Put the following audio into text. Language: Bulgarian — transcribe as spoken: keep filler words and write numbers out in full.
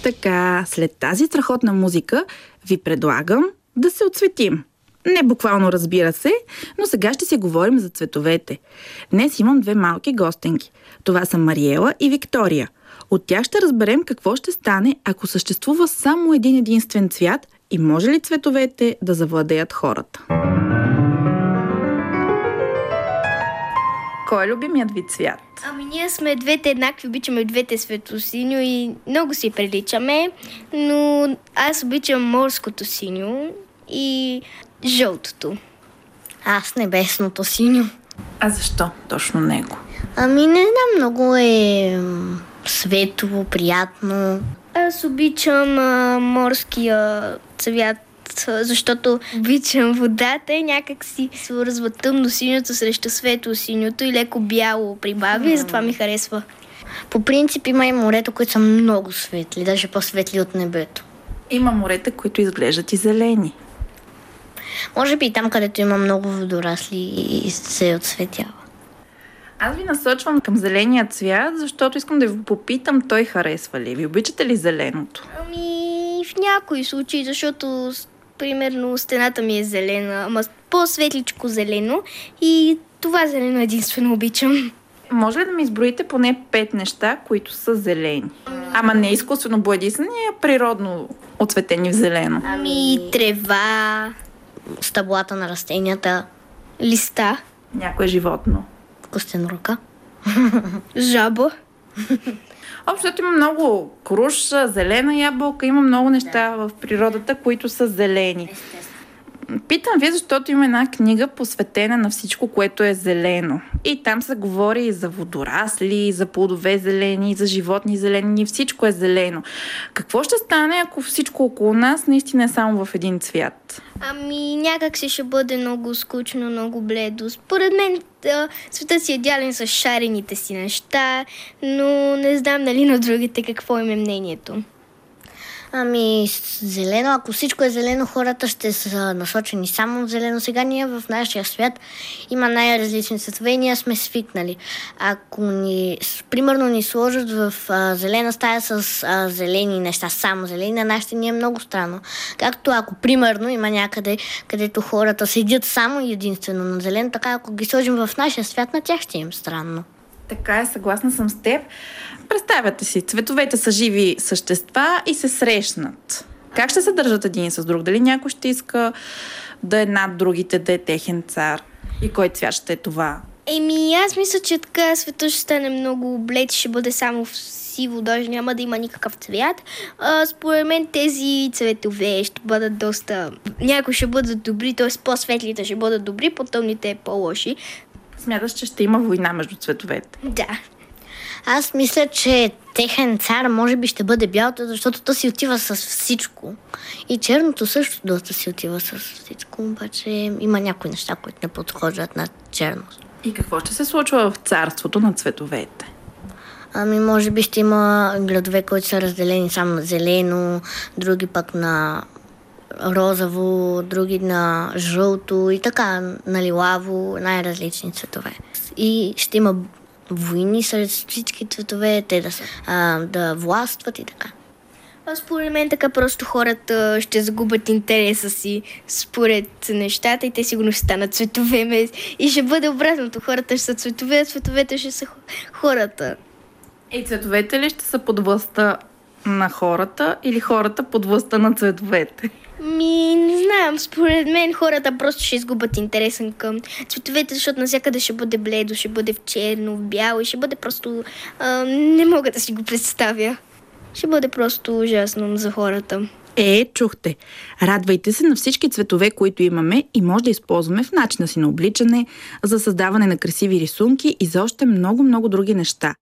така, след тази страхотна музика ви предлагам да се отцветим. Не буквално, разбира се, но сега ще си говорим за цветовете. Днес имам две малки гостенки. Това са Мариела и Виктория. От тях ще разберем какво ще стане, ако съществува само един единствен цвят и може ли цветовете да завладеят хората. Кой е любимият ви цвят? Ами ние сме двете еднакви, обичаме двете светло-синьо и много си приличаме, но аз обичам морското синьо и жълтото. Аз небесното синьо. А защо точно него? Ами не знам, много е светло, приятно. Аз обичам а, морския цвят, защото обичам водата и някак си свързва тъмно синьото срещу светло синьото и леко бяло прибави, и затова ми харесва. По принцип има и морето, които са много светли, даже по-светли от небето. Има морета, които изглеждат и зелени. Може би и там, където има много водорасли и се отсветява. Аз ви насочвам към зеления цвят, защото искам да ви попитам, той харесва ли? Ви обичате ли зеленото? Ами в някои случаи, защото примерно стената ми е зелена, ама по-светличко зелено и това зелено единствено обичам. Може ли да ми изброите поне пет неща, които са зелени? Ама не изкуствено боядисани, а природно оцветени в зелено. Ами трева, Стъблата на растенията, листа, някое животно. костенурка, жаба. Общото има много круша, зелена ябълка, има много неща в природата, които са зелени. Питам ви, защото има една книга посветена на всичко, което е зелено. И там се говори и за водорасли, и за плодове зелени, и за животни зелени, и всичко е зелено. Какво ще стане, ако всичко около нас наистина е само в един цвят? Ами някак си ще бъде много скучно, много бледо. Според мен светът си е идеален с шарените си неща, но не знам нали на другите какво им е мнението. Ами зелено, ако всичко е зелено, хората ще са насочени само в зелено. Сега ние в нашия свят има най-различни цветове и ние сме свикнали. Ако ни, примерно ни сложат в а, зелена стая с а, зелени неща, само зелени, на нашите ни е много странно. Както ако примерно има някъде, където хората седят само и единствено на зелено, така ако ги сложим в нашия свят, на тях ще им странно. Така е, съгласна съм с теб. Представяте си, цветовете са живи същества и се срещнат. Как ще се държат един с друг? Дали някой ще иска да е над другите, да е техен цар? И кой цвят ще е това? Еми, аз мисля, че така светът ще стане много блед, ще бъде само в сиво, даже няма да има никакъв цвят. А, според мен тези цветове ще бъдат доста... Някои ще бъдат добри, т.е. по-светлите ще бъдат добри, по-тъмните по-лоши. Смяташ, че ще има война между цветовете? Да. Аз мисля, че техен цар може би ще бъде бялото, защото то си отива с всичко. И черното също доста си отива с всичко, обаче има някои неща, които не подхождат на черност. И какво ще се случва в царството на цветовете? Ами може би ще има градове, които са разделени само на зелено, други пък на розово, други на жълто и така, на лилаво, най-различни цветове. И ще има войни сред всички цветове, те да, са, а, да властват и така. А според мен така просто хората ще загубят интереса си според нещата и те сигурно ще станат цветове. И ще бъде обратното. Хората ще са цветове, а цветовете ще са хората. И цветовете ли ще са под властта на хората или хората под властта на цветовете? Ми, не знам, според мен хората просто ще изгубят интересен към цветовете, защото навсякъде ще бъде бледо, ще бъде в черно, в бяло и ще бъде просто... А, не мога да си го представя. Ще бъде просто ужасно за хората. Е, чухте. Радвайте се на всички цветове, които имаме и може да използваме в начина си на обличане, за създаване на красиви рисунки и за още много-много други неща.